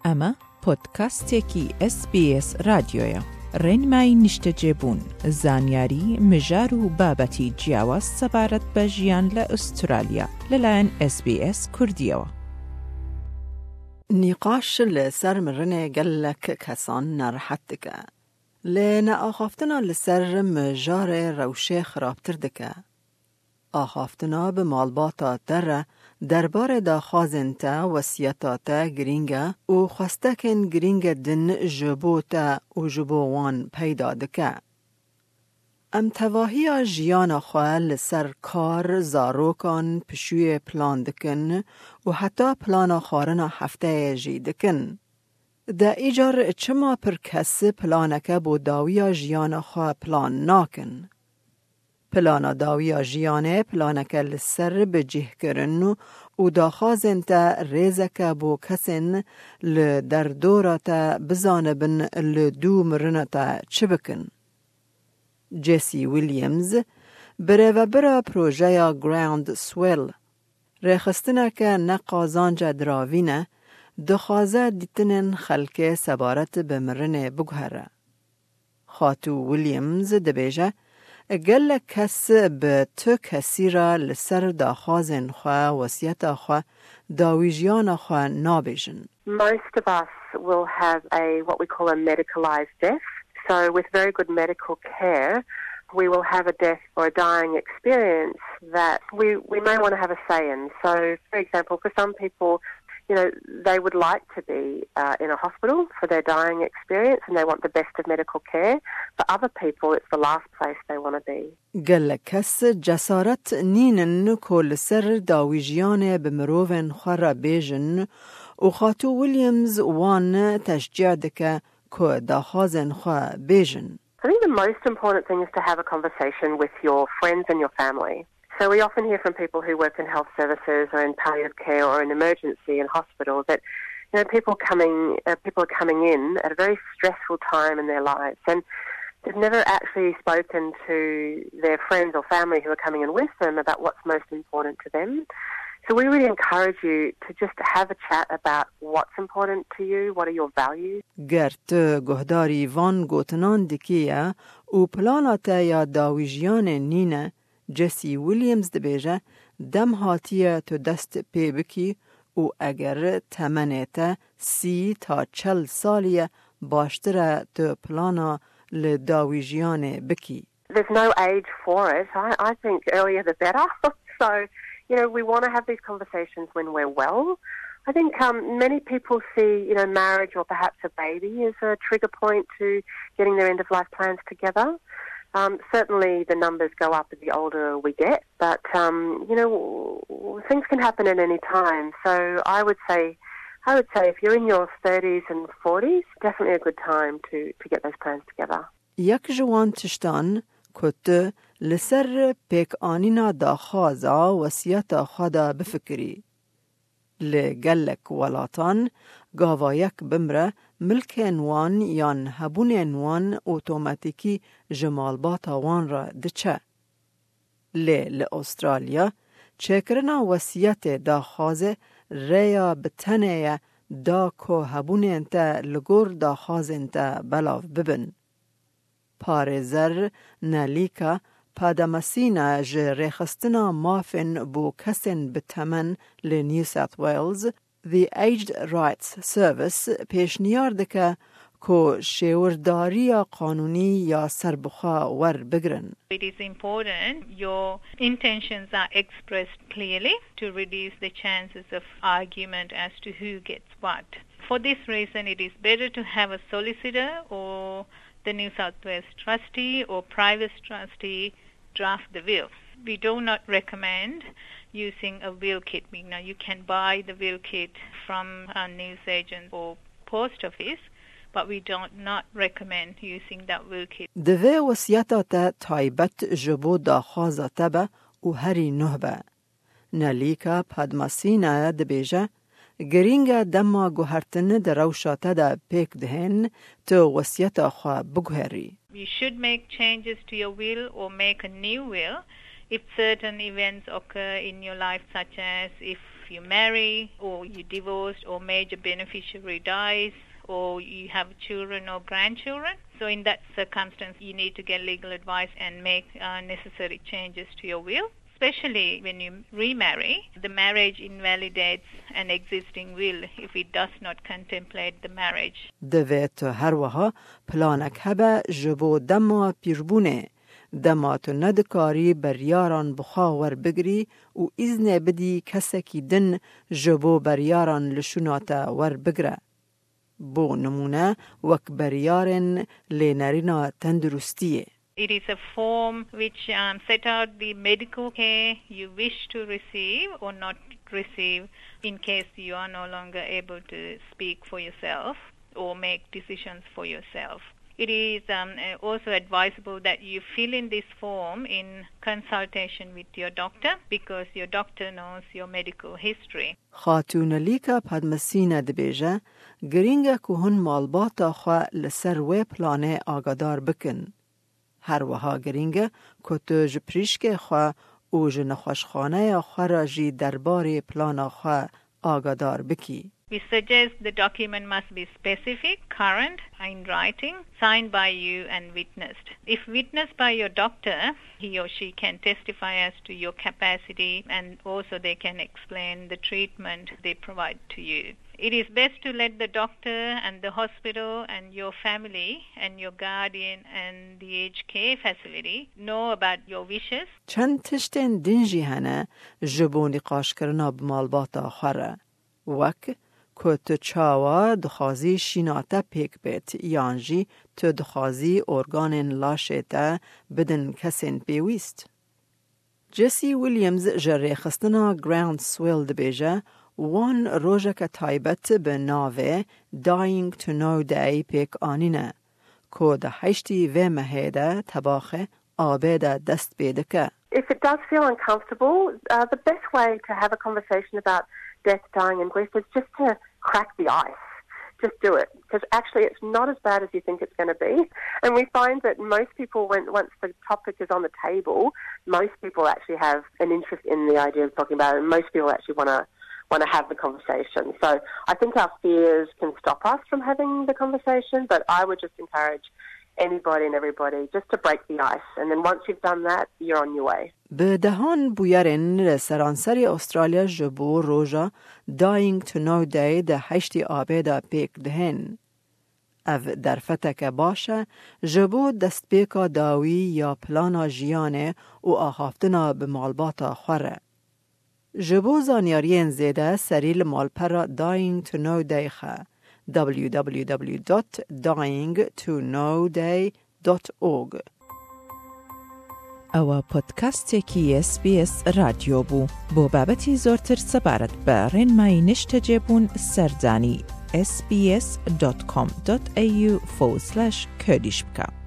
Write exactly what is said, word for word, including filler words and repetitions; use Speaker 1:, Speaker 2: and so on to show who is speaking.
Speaker 1: اما پودکاستێکی اس بی اس رادیۆیە. ڕێنمایی نیشتەجێبوون، زانیاری، مژار و بابەتی جیاواز سەبارەت بە ژیان لە ئوسترالیا لەلایەن اس بی اس کوردیەوە.
Speaker 2: نیقاش لسر مرنه گلک کسان ناراحت دکه. لنا آخافتنا لسر مجار روشه خرابتر دکه. آخافتنا به مالباتا در دربار دا خازنتا وسیعتاتا گرینگه و خواستکن گرینگ دن جبوتا و جبوان پیدا دکه. ام تواهی جیان خواه لسر کار زاروکان پشوی پلان دکن و حتی پلان خارنا هفته جی دکن. دا ایجار چما پر کس پلانکه بو داوی جیان خواه پلان ناکن. پلانا داوی جیانه پلانکه لسر بجه کرن و دا خازنتا ریزکه بو کسن لدر دورتا بزانبن لدو مرنتا چه بکن. جسی ویلیامز بره و بره پروژه گراوند سویل رخستنه که نقازانجا دراوینه دخوازه دیتنن خلک سبارت بمرنه بگهره. خاتو ویلیامز دبیجه گل کس به تو کسی را لسر داخازن خواه وسیعت خواه داویجیان خواه نابیجن.
Speaker 3: Most of us will have a what we call a medicalized death. So with very good medical care, we will have a death or a dying experience that we, we may want to have a say in. So, for example, for some people, you know, they would like to be uh, in a hospital for their dying experience and they want the best of medical care. For other people, it's the last place they want to be.
Speaker 2: قال کس جسارت نینن کل سر داویجیان بمروفن خرا بیجن و خاتو ویلیامز وان تشجیع دکه که داخازن خواه بیجن.
Speaker 3: I think the most important thing is to have a conversation with your friends and your family. So we often hear from people who work in health services or in palliative care or in emergency in hospital that, you know, people coming, uh, people are coming in at a very stressful time in their lives and they've never actually spoken to their friends or family who are coming in with them about what's most important to them. So we really encourage you to just have a chat about what's important to you, what are your values.
Speaker 2: گرت گهداری وان گوتنان دکیه و پلاناتا یا داویجیان نینه جسی ویلیامز دبیجه دم هاتیه تو دست پی بکی و اگر تمنیتا سی تا چل سالیه باشتره تو پلانا لداویجیان بکی.
Speaker 3: There's no age for it. I, I think earlier the better. So, you know, we want to have these conversations when we're well. I think um, many people see, you know, marriage or perhaps a baby as a trigger point to getting their end-of-life plans together. Um, certainly the numbers go up as the older we get, but, um, you know, things can happen at any time. So I would say, I would say if you're in your thirties and forties, definitely a good time to, to get those plans together.
Speaker 2: یک جوان تشتان کت لسر پیک آنینا دا خوازا وسیعت خدا بفکری. لگلک ولاتان گاوایک بمره ملک انوان یان هبون انوان اوتوماتیکی جمالباتا وان را دچه. لی لأسترالیا چکرنا وسیعت دا خوازه ریا بتنه دا که هبون انتا لگور دا خواز انتا بلاف ببن. پارزر نلیکا پادمسینا جه رخستنا مافن بو کسن بتمن لنیو ساوت ویلز The Aged Rights Service پیشنیار دکه که شیورداری قانونی یا سربخوا ور بگرن.
Speaker 4: It is important your intentions are expressed clearly to reduce the chances of argument as to who gets what. For this reason, it is better to have a solicitor or the New South Wales trustee or private trustee draft the will. We do not recommend using a will kit. Now, you can buy the will kit from a newsagent or post office, but we do not recommend using that will kit.
Speaker 2: دوی وسیعتا تایبت جبو دا خوازا تبا و هری نهبا. نلیکا پادماسینا دبیجه گرینگا دما گوهرتن در روشاتا دا پیک دهن تو وسیعتا خواه بگوهری.
Speaker 4: You should make changes to your will or make a new will if certain events occur in your life, such as if you marry or you divorced or major beneficiary dies or you have children or grandchildren. So in that circumstance, you need to get legal advice and make uh, necessary changes to your will. Especially when you remarry, the marriage invalidates an existing will if it does not contemplate the marriage.
Speaker 2: دویت هر وها پلانک هبه جبو دما پیربونه دما تو ندکاری بریاران بخاور بگری و ایزن بدی کسکی دن جبو بریاران لشوناتا ور بگره. بو نمونه وک بریارن لینرینا تندرستیه.
Speaker 4: It is a form which um, set out the medical care you wish to receive or not receive in case you are no longer able to speak for yourself or make decisions for yourself. It is um, also advisable that you fill in this form in consultation with your doctor because your doctor knows your medical history.
Speaker 2: خاتون لیکا پدمسینه دبیجه گرینگه که هن مالباتا خواه لسر و پلانه آگادار بکن. هر وها گرینگه که تو جپریشک خواه او جنخوشخانه خواه را جی درباره پلانا خواه آگادار بکی.
Speaker 4: We suggest the document must be specific, current, in writing, signed by you and witnessed. If witnessed by your doctor, he or she can testify as to your capacity and also they can explain the treatment they provide to you. It is best to let the doctor and the hospital and your family and your guardian and the aged care facility know about your wishes.
Speaker 2: چند تشتین دنجی هنه جبو نقاش کرنا بمالباتا خوره. وک که تو چاوا دخوازی شیناتا پیک بیت یانجی تو دخوازی ارگانین لاشیتا بدن کسین پیویست. جسی ویلیامز جره خستنا گراوند سویل دبیجه وان روژه که تایبت به ناوه Dying to Know Day پیک آنینه که ده هشتی و مهیده تباخه آبیده دست بیده که.
Speaker 3: If it does feel uncomfortable, uh, the best way to have a conversation about death, dying and grief is just to crack the ice. Just do it. Because actually it's not as bad as you think it's going to be. And we find that most people, when once the topic is on the table, most people actually have an interest in the idea of talking about it. And most people actually want to want to have the conversation. So I think our fears can stop us from having the conversation, but I would just encourage anybody and everybody just to break the ice. And then once you've done that, you're on your way.
Speaker 2: به دهان بویرن سرانسری استرالیا جبو روژا Dying to Know Day ده هشتی آبیده پیک دهن. او در فتک باشه جبو دست پیکا داوی یا پلانا جیانه و آخافتنا به مالباتا خوره. جبو زانیارین زیده سریل مالپرا Dying to Know Day خه دبلیو دبلیو دبلیو دات داینگ تو نو دی دات اورگ.
Speaker 1: ئەوە پۆدکاستێکی اس بی اس رادیۆ بوو بۆ بابەتی زۆرتر سەبارەت بە ڕێنمایی نیشتەجێبوون سەردانی اس بی اس دات کۆم دات ئێ یو فۆرسڵەش کوردیش بکە.